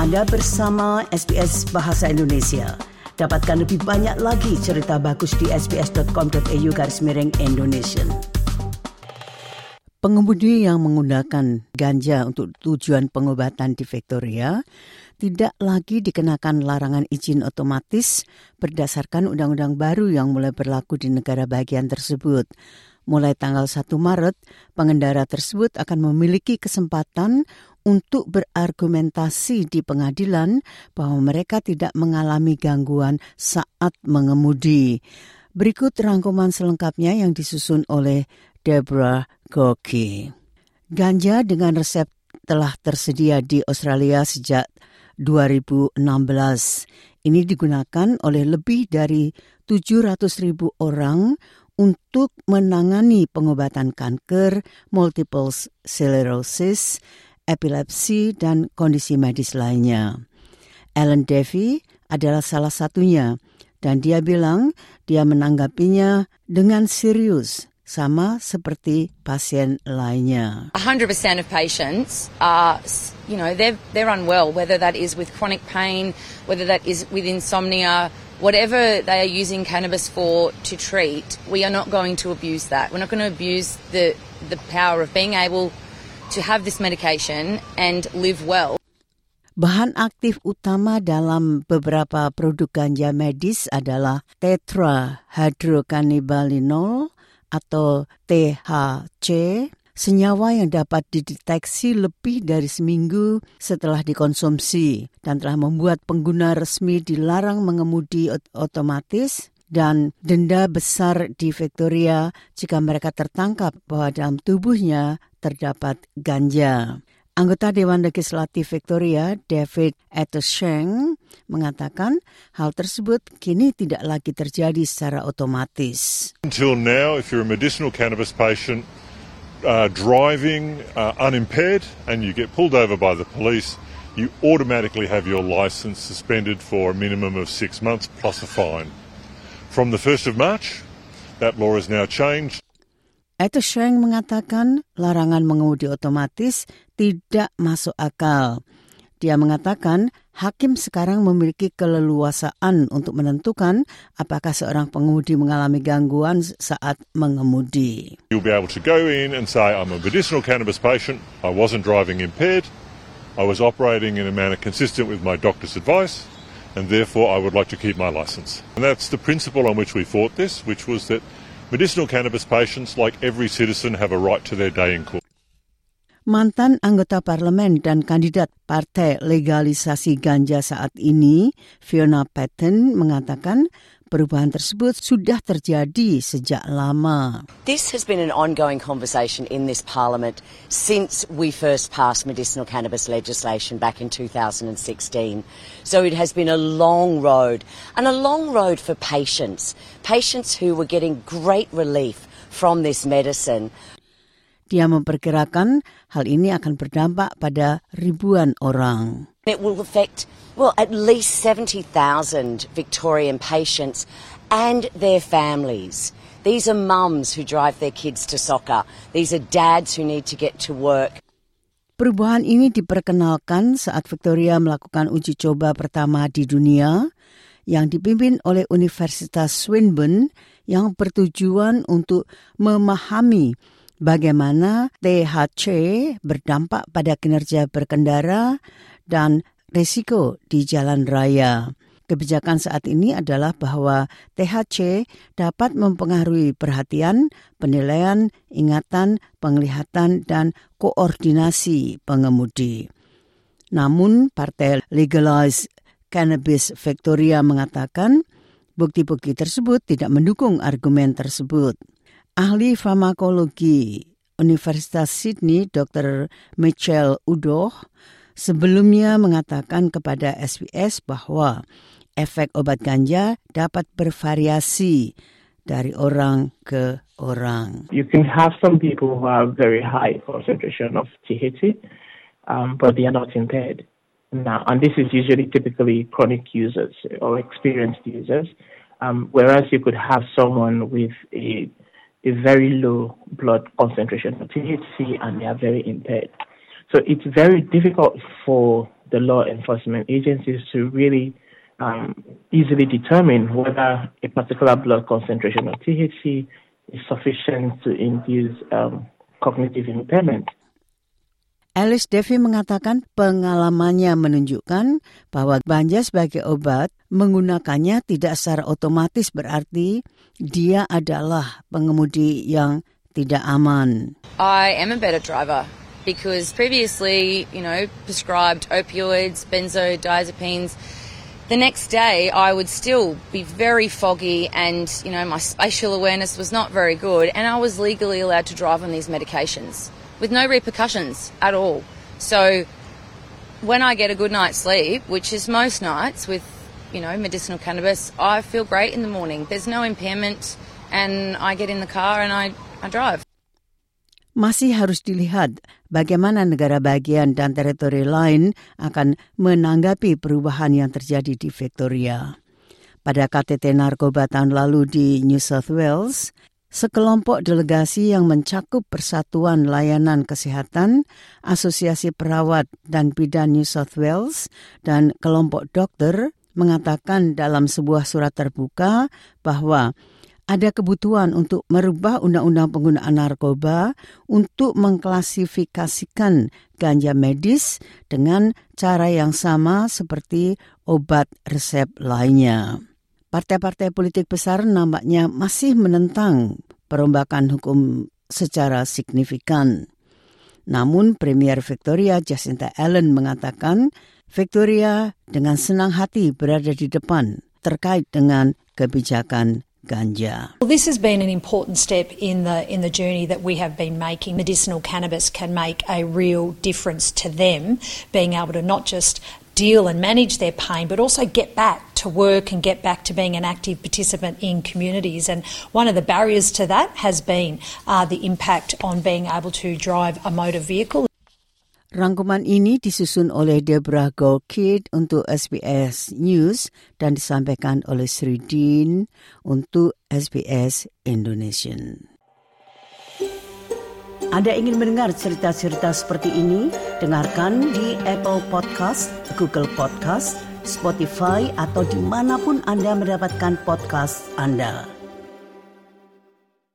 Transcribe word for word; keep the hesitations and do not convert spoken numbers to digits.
Anda bersama S B S Bahasa Indonesia. Dapatkan lebih banyak lagi cerita bagus di sbs.com.au garis miring Indonesian. Pengemudi yang menggunakan ganja untuk tujuan pengobatan di Victoria tidak lagi dikenakan larangan izin otomatis berdasarkan undang-undang baru yang mulai berlaku di negara bagian tersebut. Mulai tanggal satu Maret, pengendara tersebut akan memiliki kesempatan untuk berargumentasi di pengadilan bahwa mereka tidak mengalami gangguan saat mengemudi. Berikut rangkuman selengkapnya yang disusun oleh Deborah Gorky. Ganja dengan resep telah tersedia di Australia sejak dua ribu enam belas. Ini digunakan oleh lebih dari tujuh ratus ribu orang untuk menangani pengobatan kanker, multiple sclerosis, epilepsi, dan kondisi medis lainnya. Alan Davey adalah salah satunya, dan dia bilang dia menanggapinya dengan serius, sama seperti pasien lainnya. one hundred percent of patients are, you know, they're, they're unwell, whether that is with chronic pain, whether that is with insomnia, whatever they are using cannabis for to treat, we are not going to abuse that. We're not going to abuse the, the power of being able to have this medication and live well. Bahan aktif utama dalam beberapa produk ganja medis adalah tetrahydrocannabidiol atau T H C, senyawa yang dapat dideteksi lebih dari seminggu setelah dikonsumsi dan telah membuat pengguna resmi dilarang mengemudi otomatis dan denda besar di Victoria jika mereka tertangkap bahwa dalam tubuhnya terdapat ganja. Anggota Dewan Legislatif Victoria, David Etosheng, mengatakan hal tersebut kini tidak lagi terjadi secara otomatis. Until now, if you're a medicinal cannabis patient uh, driving uh, unimpaired and you get pulled over by the police, you automatically have your license suspended for a minimum of six months plus a fine. From the first of March, that law is now changed. Etosheng mengatakan larangan mengemudi otomatis tidak masuk akal. Dia mengatakan hakim sekarang memiliki keleluasaan untuk menentukan apakah seorang pengemudi mengalami gangguan saat mengemudi. You'll be able to go in and say, I'm a medicinal cannabis patient, I wasn't driving impaired, I was operating in a manner consistent with my doctor's advice, and therefore I would like to keep my license. And that's the principle on which we fought this, which was that medicinal cannabis patients, like every citizen, have a right to their day in court. Mantan anggota parlemen dan kandidat Partai Legalisasi Ganja saat ini, Fiona Patten, mengatakan perubahan tersebut sudah terjadi sejak lama. This has been an ongoing conversation in this parliament since we first passed medicinal cannabis legislation back in two thousand sixteen. So it has been a long road, and a long road for patients, patients who were getting great relief from this medicine. Dia memperkirakan hal ini akan berdampak pada ribuan orang. It will affect, well, at least seventy thousand Victorian patients and their families. These are mums who drive their kids to soccer. These are dads who need to get to work. Perubahan ini diperkenalkan saat Victoria melakukan uji coba pertama di dunia yang dipimpin oleh Universitas Swinburne yang bertujuan untuk memahami bagaimana T H C berdampak pada kinerja berkendara dan risiko di jalan raya. Kebijakan saat ini adalah bahwa T H C dapat mempengaruhi perhatian, penilaian, ingatan, penglihatan, dan koordinasi pengemudi. Namun, Partai Legalisasi Cannabis Victoria mengatakan bukti-bukti tersebut tidak mendukung argumen tersebut. Ahli farmakologi Universitas Sydney, Doktor Michelle Udoh, sebelumnya mengatakan kepada S B S bahwa efek obat ganja dapat bervariasi dari orang ke orang. You can have some people who have very high concentration of T H C, um, but they are not impaired. Now, and this is usually typically chronic users or experienced users, um, whereas you could have someone with a a very low blood concentration of T H C and they are very impaired. So it's very difficult for the law enforcement agencies to really um, easily determine whether a particular blood concentration of T H C is sufficient to induce um, cognitive impairment. Alice Devi mengatakan pengalamannya menunjukkan bahwa ganja sebagai obat menggunakannya tidak secara otomatis berarti dia adalah pengemudi yang tidak aman. I am a better driver because previously, you know, prescribed opioids, benzodiazepines. The next day I would still be very foggy and, you know, my spatial awareness was not very good and I was legally allowed to drive on these medications with no repercussions at all. So when I get a good night's sleep, which is most nights with, you know, medicinal cannabis, I feel great in the morning. There's no impairment and I get in the car and I, I drive. Masih harus dilihat bagaimana negara bagian dan teritori lain akan menanggapi perubahan yang terjadi di Victoria. Pada K T T Narkoba tahun lalu di New South Wales, sekelompok delegasi yang mencakup Persatuan Layanan Kesehatan, Asosiasi Perawat dan Bidan New South Wales, dan kelompok dokter mengatakan dalam sebuah surat terbuka bahwa ada kebutuhan untuk merubah undang-undang penggunaan narkoba untuk mengklasifikasikan ganja medis dengan cara yang sama seperti obat resep lainnya. Partai-partai politik besar nampaknya masih menentang perombakan hukum secara signifikan. Namun Premier Victoria Jacinta Allen mengatakan Victoria dengan senang hati berada di depan terkait dengan kebijakan ganja. Well, this has been an important step in the in the journey that we have been making. Medicinal cannabis can make a real difference to them, being able to not just deal and manage their pain, but also get back to work and get back to being an active participant in communities. And one of the barriers to that has been uh, the impact on being able to drive a motor vehicle. Rangkuman ini disusun oleh Deborah Goldkid untuk S B S News dan disampaikan oleh Sri Dean untuk S B S Indonesian. Anda ingin mendengar cerita-cerita seperti ini? Dengarkan di Apple Podcast, Google Podcast, Spotify, atau dimanapun Anda mendapatkan podcast Anda.